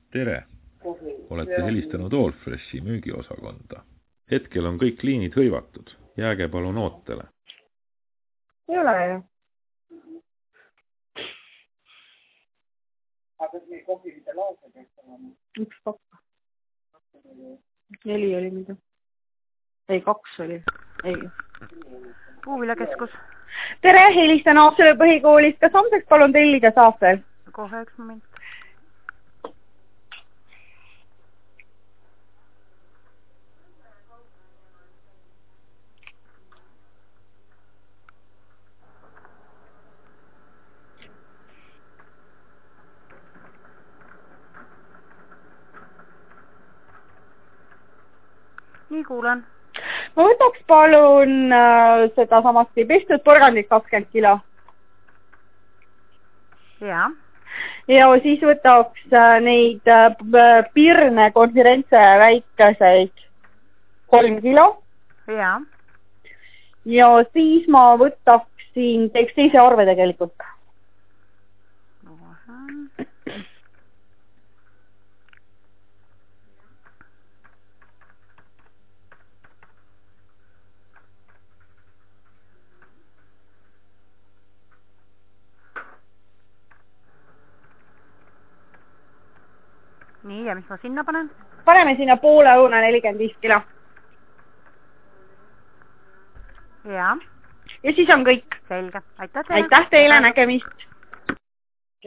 Tere! Olete helistanud Allfreshi müügiosakonda. Hetkel on kõik liinid hõivatud. Jääge palun ootele. Ei ole ju. Aga see kohvilite laase peaks olema. 1 pakk. 4 oli mida. Ei, 2 oli. Ei. Puuviljakeskus. Tere, helistan Haapsalu põhikoolist. Kas homseks palun tellida saafel? Kohe üks moment. Nii kuulen. Ma võtaks palun seda samasti pestud porgandit 20 kilo. Jaa. Ja siis võtaks neid pirne konfirentse väikeseid 3 kilo. Jaa. Ja siis ma võtaksin, teeks teise arve tegelikult. Nii, ja mis ma sinna panen? Paneme sinna poole õuna 45 kilo. Jaa. Ja siis on kõik. Selge. Aitäh teile. Aitäh teile, nägemist.